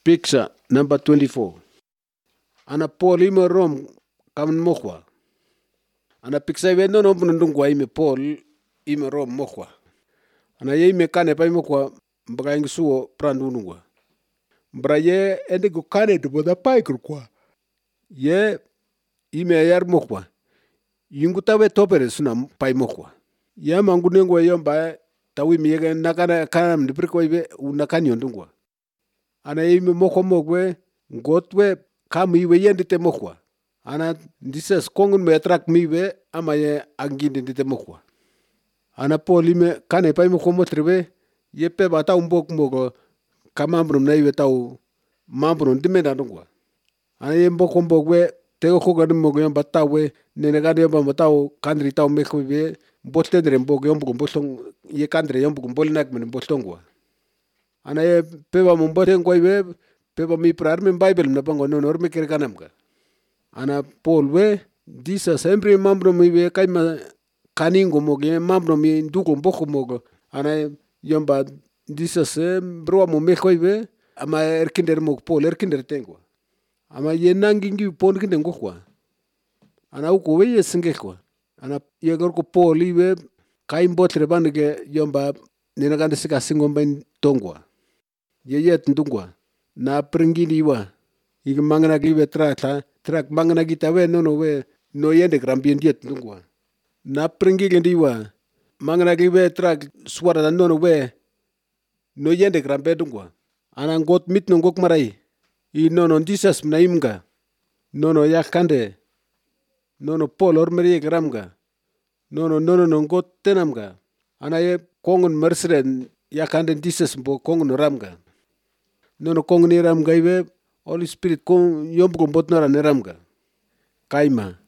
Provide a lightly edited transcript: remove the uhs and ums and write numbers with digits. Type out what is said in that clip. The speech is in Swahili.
Picture number 24. Ana Paul ime Rome kamen mokwa. Ana picture we no bunundungwa ime Paul ime Rome mokwa. Ana ye ime kane pa mokwa mbaga ingsuo prandunungwa. Mbra ye ende go kane de boda pai kwa. Ye ime yar mokwa. Yunguta we topere suna pai mokwa. Ye mangunengwa yomba tawi miyege nakana kana mdipriko ibe unakani ondungwa. Ana ime mokwa mokwe ngotwe kami iwe yendite mokwa. Ana dises kongun me atrak miwe ama ye anginde ndite mokwa. Ana Paul ime kane pa ime komo trebe ye pe bata umbok moko kamambrum na iwe tau mambrum dimenda ndungwa. Ana ye mboko mbokwe tego koga moko yomba tawe nene gade yomba tau kandri tau meko iwe mbotendre mboko yombo mbotong ye kandre yombo mbolinak men mbotongwa. Ana ye peba mbotengwa iwe peba mi prar mi Bible na bango no norme kere kanamga. Ana Paul we disa sempre mambro mi we kaima kaningo moge mambro mi nduko mboko mogo. Ana yomba disa se bro mo meko iwe ama erkinder mo Paul erkinder tengwa. Ama ye nangingi pon kinde ngokwa. Ana uko we ye singekwa. Ana ye gorko Paul iwe kai mbotre banege yomba ninagande sika singomba tongwa. Ye yet ndungwa. Na pringini wa ig mangana gibe trak mangana gita we no yende grambien diet ndungwa na pringi gendi wa mangana gibe trak swara no we no yende grambe ndungwa ana ngot mit no ngok marai I no disas na imga no yakande no Paul ormeri gramga no ngot tenamga ana ye kongun mersren yakande disas bo kongun ramga no kongun ramga ibe Holy Spirit kong yombo botnara neramga kaima